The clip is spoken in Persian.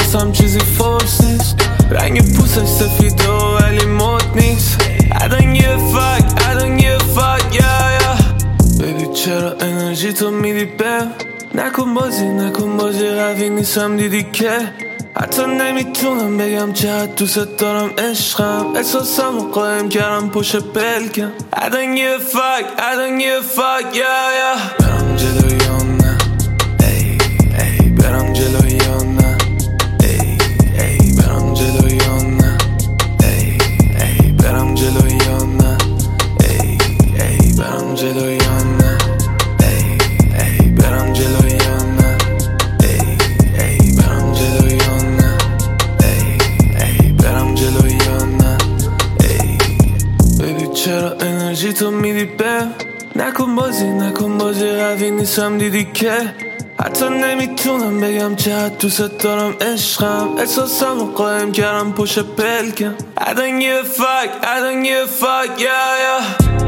واسم چیزی فورس نیست. رنگ پوستش سفیده ولی مد نیست. I don't give a fuck, I don't give a fuck, yeah, yeah. ببین چرا انرژی تو میدی بهم؟ نکن بازی قوی نیستم دیدی که حتی نمیتونم بگم چقدر دوست دارم عشقم. احساسم رو قایم کردم پشت پلکم. I don't give a fuck, I don't give a fuck, yeah, yeah. برم جلو یا نه ای ای، برم جلو یا نه ای ای، برم جلو یا نه ای ای، برم جلو یا نه ای ای، برم جلو یا نه ای ای، برم جلو یا نه ای ای، برم جلو یا نه ای ای، برم جلو یا نه ای. ببین چرا انرژی تو میدی بهم؟ نکن بازی قوی نیستم دیدی که حتی نمیتونم بگم چقدر دوست دارم عشقم. احساسم رو قایم کردم پشت پلکم. I don't give a fuck, I don't give a fuck, yeah, yeah.